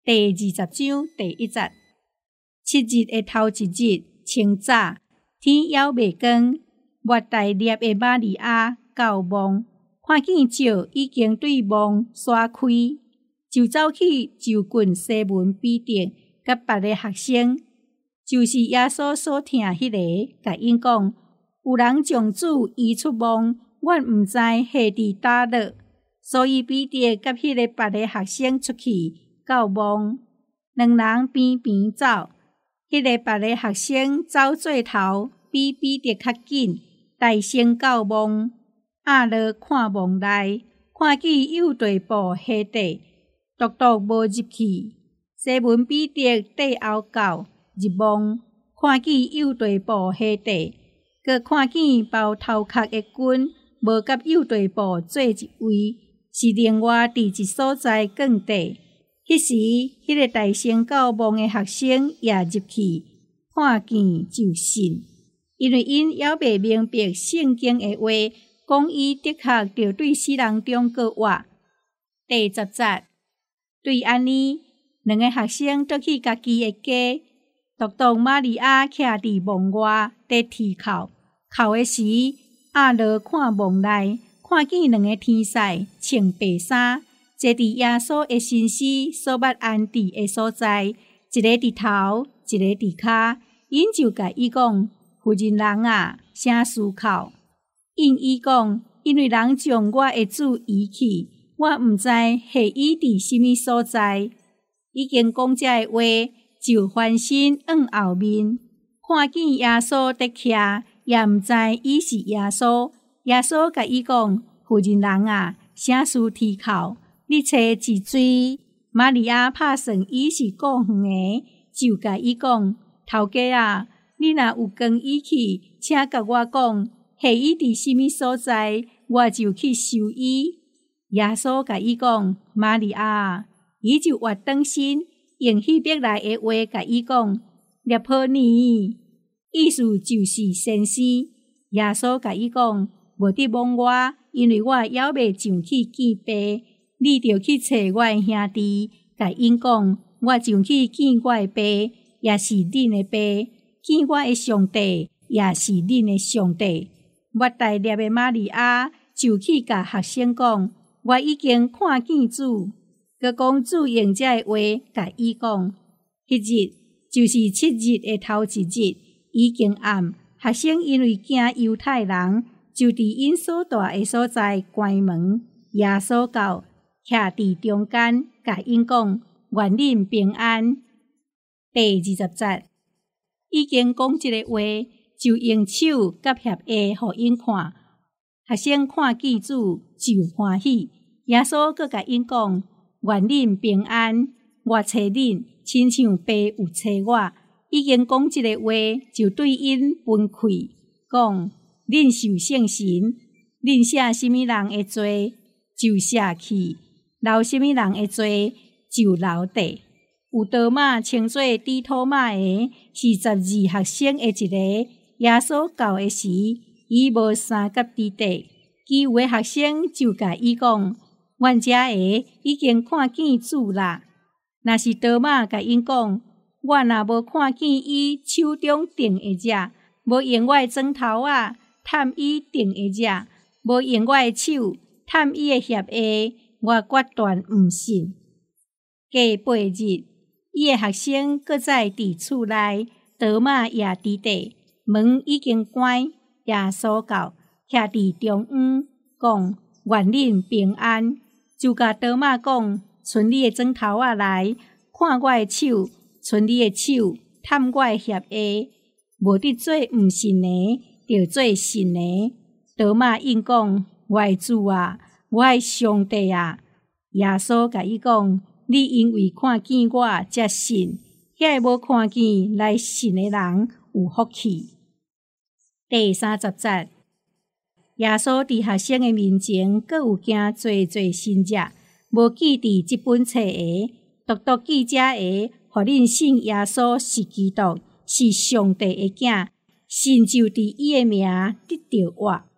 第20章第1节。7日的頭一日，清早，天還未光，抹大粒的瑪利亞到墓，看見石已經對墓刷開，就走去就近西門彼得甲別個學生，就是耶穌所聽迄個，甲因講：有人將主移出墓，阮毋知下佇叨落。所以彼得甲迄個別個學生出去到墓，兩人邊邊走。迄個別個學生走做頭，比彼得較緊，大聲到墓，壓落看墓內，看見有地布下地，獨獨無入去。西門彼得缀後到入墓，看見有地布下地，閣看見包頭殼的裙無甲有地布做一位，是另外佇一所在放地。迄時，迄個大聲到墓的學生也入去，看見就信，因為因還未明白聖經的話，講伊的確着對死人中閣活。第10節，對安尼，兩個學生倒去家己的家，獨獨瑪利亞徛佇墓外，在啼哭。哭的時，壓落看墓內，看見兩個天使穿白衫，坐佇耶穌的身屍所捌安置的所在，一個佇頭，一個佇骹。因就甲伊講：婦人人啊，啥事哭？因伊講：因為人將我的主移去，我毋知下伊佇什麼所在。已經講這個話，就翻身往後面，看見耶穌佇徛，也毋知伊是耶穌。耶穌甲伊講：婦人人啊，啥事啼哭？你找一水。瑪利亞拍算伊是顧園的，就甲伊講：頭家啊，你若有跟伊去，請甲我講，下伊佇什麼所在，我就去收伊。耶穌甲伊講：瑪利亞，伊就活轉身，用希伯來的話甲伊講：列波尼，意思就是先生。耶穌甲伊講：無得妄我，因為我還未上去見爸。你着去找我的兄弟，甲因講，我上去見我的爸，也是恁的爸；見我的上帝，也是恁的上帝。抹大粒的瑪利亞就去甲學生講：我已經看見主。閣講主用這個話甲伊講。迄日就是7日的頭一日，已經暗。學生因為驚猶太人，就佇因所住的所在關門。耶穌到，徛佇中間，甲因講：願恁平安。第20節，已經講這個話，就用手甲協下互因看。學生看見主就歡喜。耶穌閣甲因講：願恁平安。我找恁，親像爸有找我。已經講這個話，就對因分開，講：恁受聖神，恁寫什麼人的罪，就寫去。留什麼人的罪，就留地。有多馬稱作低托馬的，是12學生的一個。耶穌到的時，伊無三甲佇地，其餘的學生就甲伊講：阮遮個已經看見主啦。若是多馬甲因講：我若無看見伊手中釘的隻，無用我的指頭仔探伊釘的隻，無用我的手探伊的脅下。我決斷毋信。過8日，伊的學生閣再佇厝內，多馬也佇地，門已經關。耶穌到，徛佇中央，講：願恁平安。就甲多馬講：伸你的指頭仔來，看我的手；伸你的手，探我的脅下。無得做毋信的，着做信的。多馬應講：我的主啊！我的上帝啊！耶穌甲伊講：你因為看見我才信，遐個無看見來信的人有福氣。第30節，耶穌佇學生的面前，閣有行濟神跡，無記佇這本冊的，獨獨記這個，互恁信耶穌是基督，是上帝的囝，信就佇伊的名得着活。